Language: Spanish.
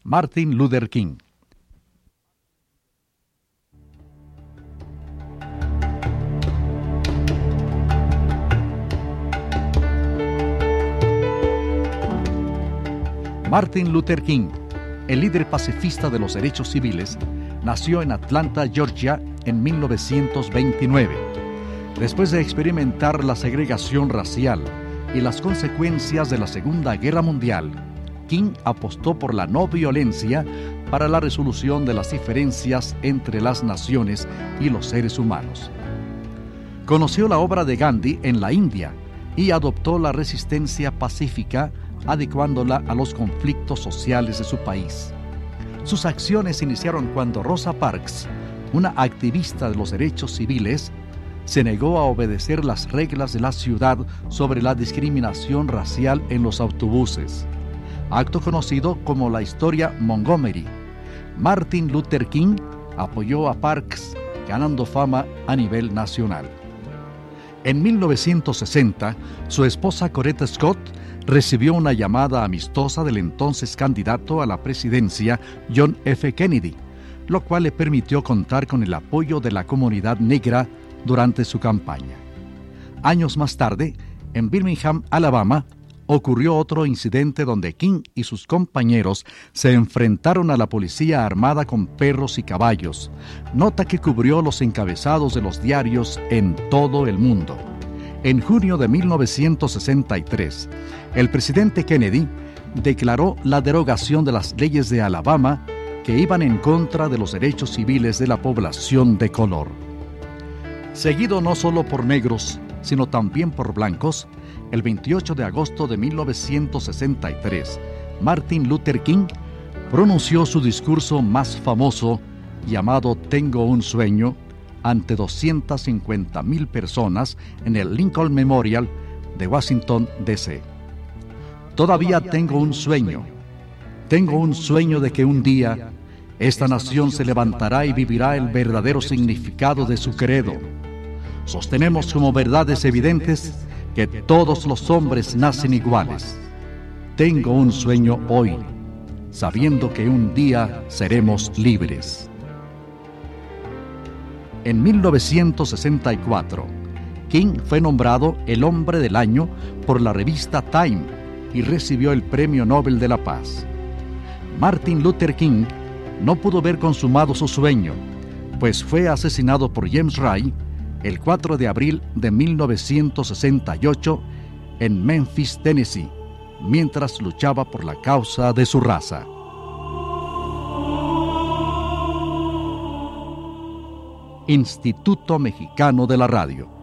Martin Luther King. Martin Luther King, el líder pacifista de los derechos civiles, nació en Atlanta, Georgia, en 1929. Después de experimentar la segregación racial y las consecuencias de la Segunda Guerra Mundial, King apostó por la no violencia para la resolución de las diferencias entre las naciones y los seres humanos. Conoció la obra de Gandhi en la India y adoptó la resistencia pacífica, adecuándola a los conflictos sociales de su país. Sus acciones iniciaron cuando Rosa Parks, una activista de los derechos civiles, se negó a obedecer las reglas de la ciudad sobre la discriminación racial en los autobuses, acto conocido como la historia Montgomery. Martin Luther King apoyó a Parks, ganando fama a nivel nacional. En 1960, su esposa Coretta Scott recibió una llamada amistosa del entonces candidato a la presidencia John F. Kennedy, lo cual le permitió contar con el apoyo de la comunidad negra durante su campaña. Años más tarde, en Birmingham, Alabama, ocurrió otro incidente donde King y sus compañeros se enfrentaron a la policía armada con perros y caballos, nota que cubrió los encabezados de los diarios en todo el mundo. En junio de 1963, el presidente Kennedy declaró la derogación de las leyes de Alabama que iban en contra de los derechos civiles de la población de color. Seguido no solo por negros, sino también por blancos, el 28 de agosto de 1963, Martin Luther King pronunció su discurso más famoso, llamado Tengo un sueño, ante 250,000 personas en el Lincoln Memorial de Washington, D.C. Todavía tengo un sueño de que un día esta nación se levantará y vivirá el verdadero significado de su credo. Sostenemos como verdades evidentes que todos los hombres nacen iguales. Tengo un sueño hoy, sabiendo que un día seremos libres. En 1964, King fue nombrado el Hombre del Año por la revista Time y recibió el Premio Nobel de la Paz. Martin Luther King no pudo ver consumado su sueño, pues fue asesinado por James Ray el 4 de abril de 1968 en Memphis, Tennessee, mientras luchaba por la causa de su raza. Instituto Mexicano de la Radio.